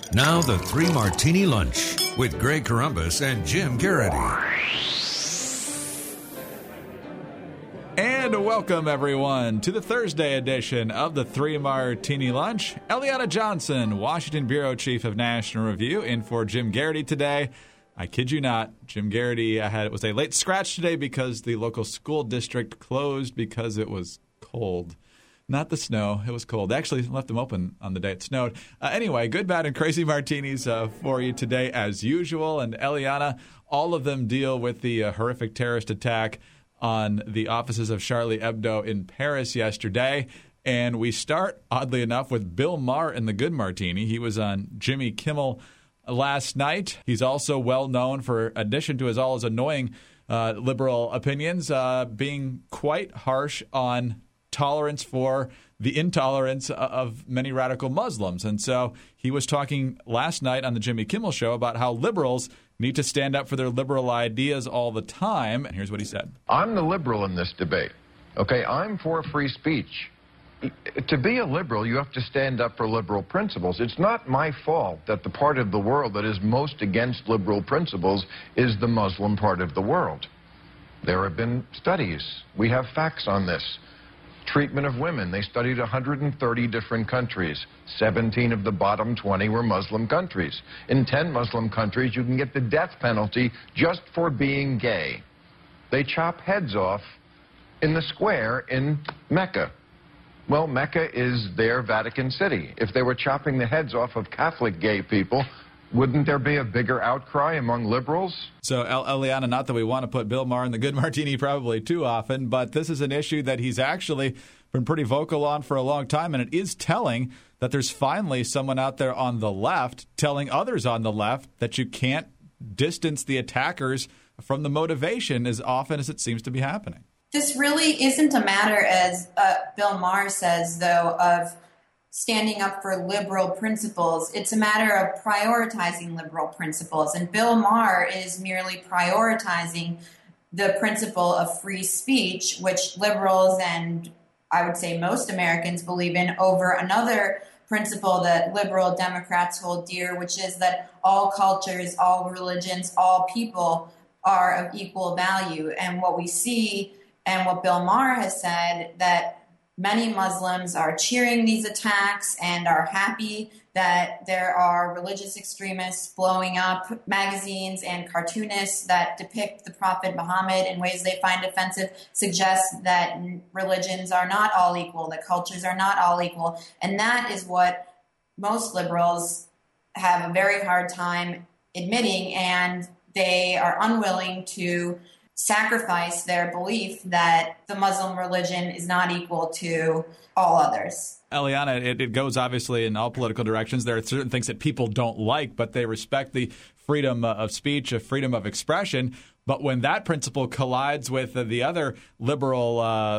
Now the Three Martini Lunch with Greg Corombos and Jim Garrity. And welcome, everyone, to the Thursday edition of the Three Martini Lunch. Eliana Johnson, Washington Bureau Chief of National Review, in for Jim Garrity today. I kid you not, Jim Garrity was a late scratch today because the local school district closed because it was cold. Not the snow. It was cold. They actually left them open on the day it snowed. Anyway, good, bad, and crazy martinis for you today as usual. And Eliana, all of them deal with the horrific terrorist attack on the offices of Charlie Hebdo in Paris yesterday. And we start, oddly enough, with Bill Maher in the Good Martini. He was on Jimmy Kimmel last night. He's also well known for, in addition to all his annoying liberal opinions, being quite harsh on tolerance for the intolerance of many radical Muslims. And so he was talking last night on the Jimmy Kimmel Show about how liberals need to stand up for their liberal ideas all the time. And here's what he said. I'm the liberal in this debate. Okay, I'm for free speech. To be a liberal, you have to stand up for liberal principles. It's not my fault that the part of the world that is most against liberal principles is the Muslim part of the world. There have been studies. We have facts on this. Treatment of women. They studied 130 different countries. 17 of the bottom 20 were Muslim countries. In 10 Muslim countries, you can get the death penalty just for being gay. They chop heads off in the square in Mecca. Well, Mecca is their Vatican City. If they were chopping the heads off of Catholic gay people, wouldn't there be a bigger outcry among liberals? So, Eliana, not that we want to put Bill Maher in the Good Martini probably too often, but this is an issue that he's actually been pretty vocal on for a long time, and it is telling that there's finally someone out there on the left telling others on the left that you can't distance the attackers from the motivation as often as it seems to be happening. This really isn't a matter, as Bill Maher says, though, of standing up for liberal principles. It's a matter of prioritizing liberal principles. And Bill Maher is merely prioritizing the principle of free speech, which liberals and I would say most Americans believe in, over another principle that liberal Democrats hold dear, which is that all cultures, all religions, all people are of equal value. And what we see, and what Bill Maher has said, that many Muslims are cheering these attacks and are happy that there are religious extremists blowing up magazines and cartoonists that depict the Prophet Muhammad in ways they find offensive, suggests that religions are not all equal, that cultures are not all equal. And that is what most liberals have a very hard time admitting, and they are unwilling to sacrifice their belief that the Muslim religion is not equal to all others. Eliana, it goes obviously in all political directions. There are certain things that people don't like, but they respect the freedom of speech, freedom of expression. But when that principle collides with the other liberal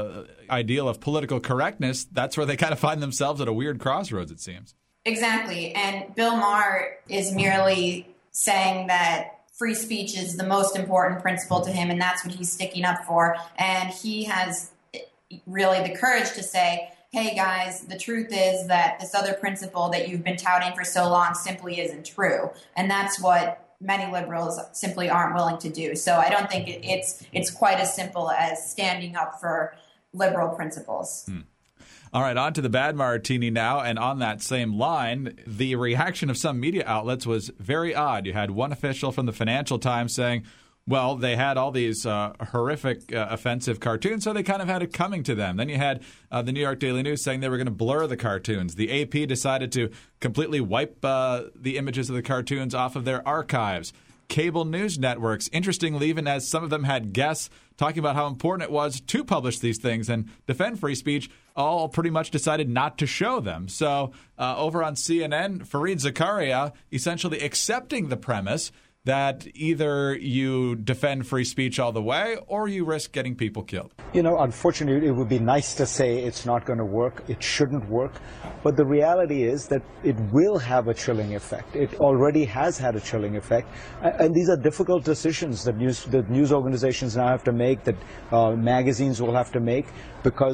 ideal of political correctness, that's where they kind of find themselves at a weird crossroads, it seems. Exactly. And Bill Maher is merely saying that free speech is the most important principle to him, and that's what he's sticking up for. And he has really the courage to say, hey, guys, the truth is that this other principle that you've been touting for so long simply isn't true. And that's what many liberals simply aren't willing to do. So I don't think it's quite as simple as standing up for liberal principles. All right, on to the bad martini now. And on that same line, the reaction of some media outlets was very odd. You had one official from the Financial Times saying, well, they had all these horrific, offensive cartoons, so they kind of had it coming to them. Then you had the New York Daily News saying they were going to blur the cartoons. The AP decided to completely wipe the images of the cartoons off of their archives. Cable news networks, interestingly, even as some of them had guests talking about how important it was to publish these things and defend free speech, all pretty much decided not to show them. So over on CNN, Fareed Zakaria essentially accepting the premise that either you defend free speech all the way or you risk getting people killed. You know, unfortunately, it would be nice to say it's not going to work, it shouldn't work, but the reality is that it will have a chilling effect. It already has had a chilling effect, and these are difficult decisions that news organizations now have to make, that magazines will have to make, because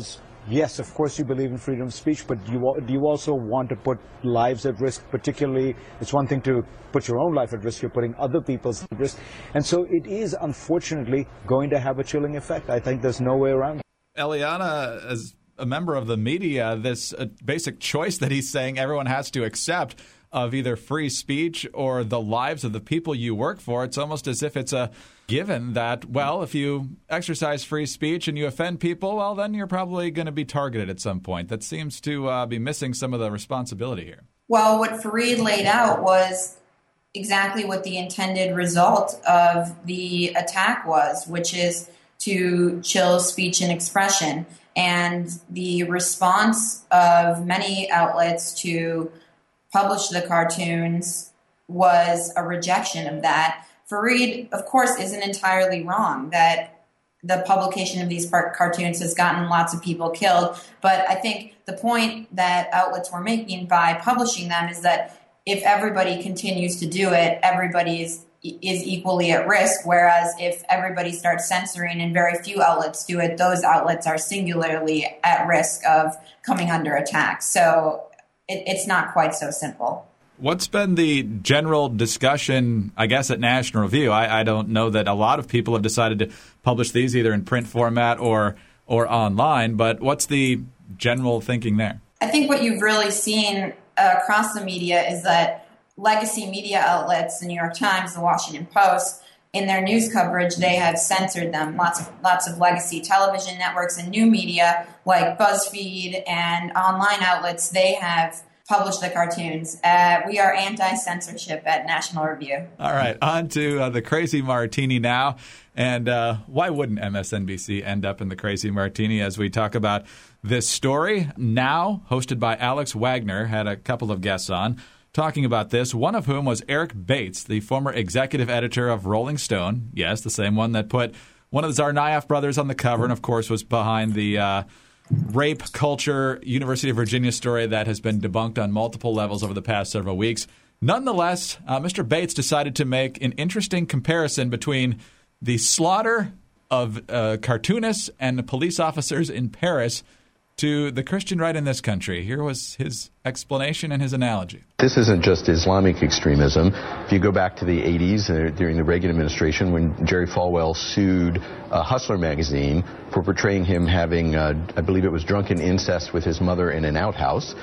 yes, of course you believe in freedom of speech, but do you also want to put lives at risk? Particularly, it's one thing to put your own life at risk, you're putting other people's at risk. And so it is, unfortunately, going to have a chilling effect. I think there's no way around it. Eliana, as a member of the media, this basic choice that he's saying everyone has to accept of either free speech or the lives of the people you work for, it's almost as if it's a given that, well, if you exercise free speech and you offend people, well, then you're probably going to be targeted at some point. That seems to be missing some of the responsibility here. Well, what Fareed laid out was exactly what the intended result of the attack was, which is to chill speech and expression. And the response of many outlets to publish the cartoons was a rejection of that. Fareed, of course, isn't entirely wrong that the publication of these cartoons has gotten lots of people killed. But I think the point that outlets were making by publishing them is that if everybody continues to do it, everybody is equally at risk, whereas if everybody starts censoring and very few outlets do it, those outlets are singularly at risk of coming under attack. So it's not quite so simple. What's been the general discussion, I guess, at National Review? I don't know that a lot of people have decided to publish these either in print format or online, but what's the general thinking there? I think what you've really seen across the media is that legacy media outlets, the New York Times, the Washington Post, in their news coverage, they have censored them. Lots of legacy television networks and new media like BuzzFeed and online outlets, they have published the cartoons. We are anti-censorship at National Review. All right, on to the Crazy Martini now. And why wouldn't MSNBC end up in the Crazy Martini as we talk about this story? Now, hosted by Alex Wagner, had a couple of guests on talking about this, one of whom was Eric Bates, the former executive editor of Rolling Stone. Yes, the same one that put one of the Tsarnaev brothers on the cover and, of course, was behind the rape culture University of Virginia story that has been debunked on multiple levels over the past several weeks. Nonetheless, Mr. Bates decided to make an interesting comparison between the slaughter of cartoonists and police officers in Paris to the Christian right in this country. Here was his explanation and his analogy. This isn't just Islamic extremism. If you go back to the 80s, during the Reagan administration, when Jerry Falwell sued Hustler magazine for portraying him having, I believe it was drunken incest with his mother in an outhouse,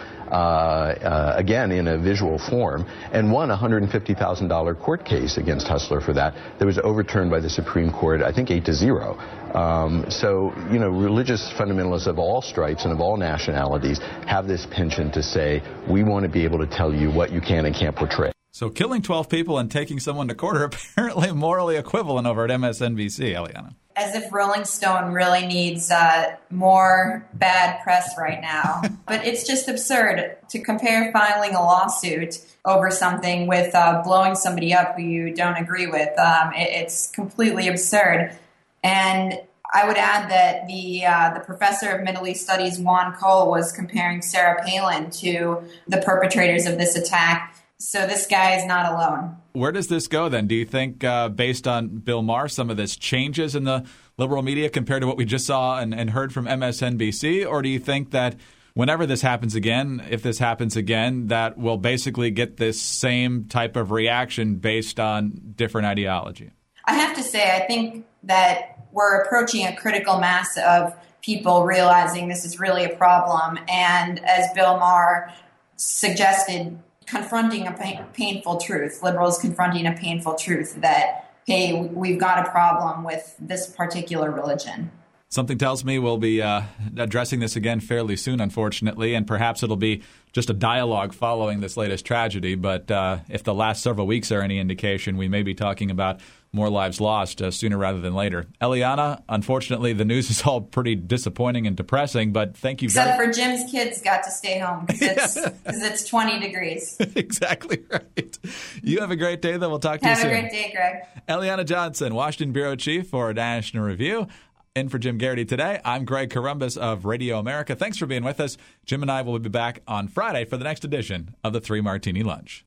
again in a visual form, and won a $150,000 court case against Hustler for that. That was overturned by the Supreme Court, I think 8-0. So, you know, religious fundamentalists of all stripes and of all nationalities have this penchant to say, we want to be able to tell you what you can and can't portray. So killing 12 people and taking someone to court are apparently morally equivalent over at MSNBC, Eliana. As if Rolling Stone really needs more bad press right now. But it's just absurd to compare filing a lawsuit over something with blowing somebody up who you don't agree with. It's completely absurd. And I would add that the professor of Middle East Studies, Juan Cole, was comparing Sarah Palin to the perpetrators of this attack. So this guy is not alone. Where does this go then? Do you think, based on Bill Maher, some of this changes in the liberal media compared to what we just saw and heard from MSNBC? Or do you think that whenever this happens again, if this happens again, that we'll basically get this same type of reaction based on different ideology? I have to say, I think that we're approaching a critical mass of people realizing this is really a problem. And as Bill Maher suggested, confronting a painful truth, liberals confronting a painful truth that, hey, we've got a problem with this particular religion. Something tells me we'll be addressing this again fairly soon, unfortunately, and perhaps it'll be just a dialogue following this latest tragedy. But if the last several weeks are any indication, we may be talking about more lives lost sooner rather than later. Eliana, unfortunately, the news is all pretty disappointing and depressing, but thank you Except for Jim's kids got to stay home because it's 20 degrees. Exactly right. You have a great day, though. We'll talk to you soon. Have a great day, Greg. Eliana Johnson, Washington Bureau Chief for National Review. In for Jim Garrity today, I'm Greg Corombos of Radio America. Thanks for being with us. Jim and I will be back on Friday for the next edition of the 3 Martini Lunch.